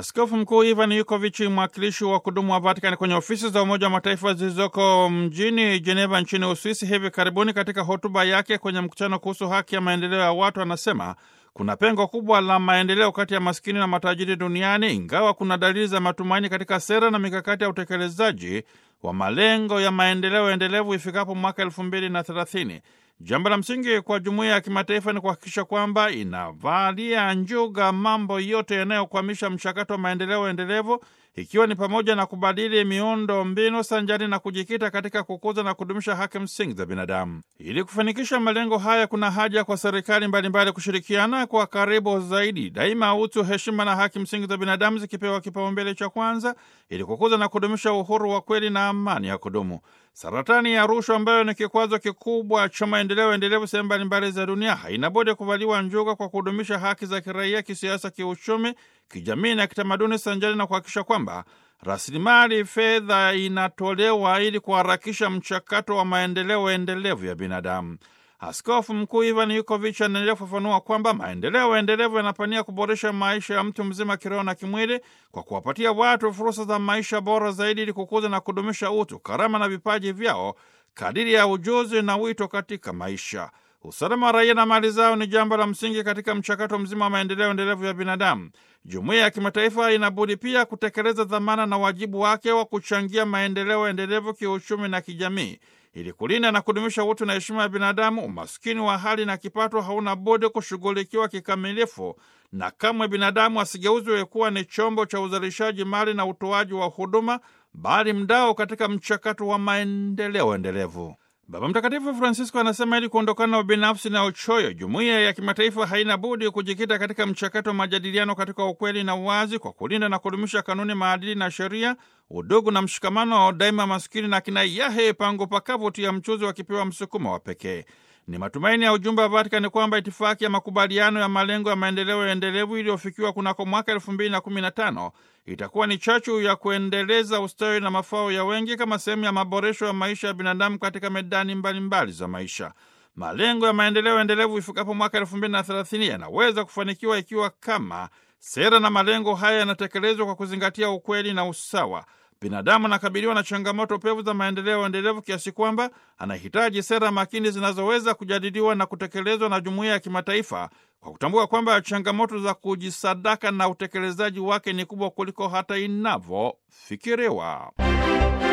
Askofu Mkuu Ivan Yukovic, mwakilishi wa kudumu wa Vatikani kwenye ofisi za Umoja wa Mataifa zilizoko mjini Geneva nchini Uswisi, hivi karibuni katika hotuba yake kwenye mkutano kuhusu haki ya maendeleo ya watu, anasema kuna pengo kubwa la maendeleo kati ya maskini na matajiri duniani, ingawa kuna dalili za matumaini katika sera na mikakati ya utekelezaji wa malengo ya maendeleo endelevu ifikapo mwaka 2030. Jambo la msingi kwa jumuiya ya kimataifa ni kuhakikisha kwamba inavalia njuga mambo yote yanayokwamisha mchakato wa maendeleo endelevu, ikiwa ni pamoja na kubadili miundo mbinu sanjari na kujikita katika kukuza na kudumisha haki msingi za binadamu. Ili kufanikisha malengo haya, kuna haja kwa serikali mbalimbali kushirikiana kwa karibu zaidi, daima utu, heshima na haki msingi za binadamu zikipewa kipaumbele cha kwanza, ili kukuza na kudumisha uhuru wa kweli na amani ya kudumu. Saratani ya rushwa, ambayo ni kikwazo kikubwa cha maendeleo endelevu sehemu mbalimbali za dunia, haina budi kuvaliwa njuga kwa kudumisha haki za kiraia, kisiasa, kiuchumi, kijamii na kitamaduni, sanjari na kuhakikisha kwamba rasilimali fedha inatolewa ili kuharakisha mchakato wa maendeleo endelevu ya binadamu. Askofu Mkuu Ivan Yukovic anaendelea kufafanua kwamba maendeleo endelevu yanapania kuboresha maisha ya mtu mzima kiroho na kimwili kwa kuwapatia watu fursa za maisha bora zaidi, ili kukuza na kudumisha utu, karama na vipaji vyao kadiri ya ujuzi na wito katika maisha. Usalama wa raia na mali zao ni jambo la msingi katika mchakato mzima wa maendeleo endelevu ya binadamu. Jumuiya ya kimataifa inabudi pia kutekeleza dhamana na wajibu wake wa kuchangia maendeleo endelevu kiuchumi na kijamii. Ili kulinda na kudumisha utu na heshima ya binadamu, umaskini wa hali na kipato hauna budi kushughulikiwa kikamilifu, na kamwe binadamu asigeuzwe kuwa ni chombo cha uzalishaji mali na utoaji wa huduma, bali mdau katika mchakato wa maendeleo endelevu. Baba Mtakatifu Francisco anasema ili kuondokana na ubinafsi na uchoyo, jumuiya ya kimataifa haina budi kujikita katika mchakato wa majadiliano katika ukweli na uwazi, kwa kulinda na kudumisha kanuni, maadili na sheria, udugu na mshikamano, daima maskini na kina yahe pangu pakavu tia mchuzi wakipewa msukumo wa pekee. Ni matumaini ya ujumbe wa Vatikani kwamba itifaki ya makubaliano ya malengo ya maendeleo endelevu iliyofikiwa kunako mwaka 2015 itakuwa ni chachu ya kuendeleza ustawi na mafao ya wengi kama sehemu ya maboresho ya maisha ya binadamu katika medani mbalimbali za maisha. Malengo ya maendeleo endelevu ifikapo mwaka 2030 yanaweza kufanikiwa ikiwa kama sera na malengo haya yanatekelezwa kwa kuzingatia ukweli na usawa. Binadamu anakabiliwa na changamoto pevu za maendeleo endelevu kiasi kwamba anahitaji sera makini zinazoweza kujadiliwa na kutekelezwa na jumuiya ya kimataifa, kwa kutambua kwamba changamoto za kujisadaka na utekelezaji wake ni kubwa kuliko hata inavyofikiriwa.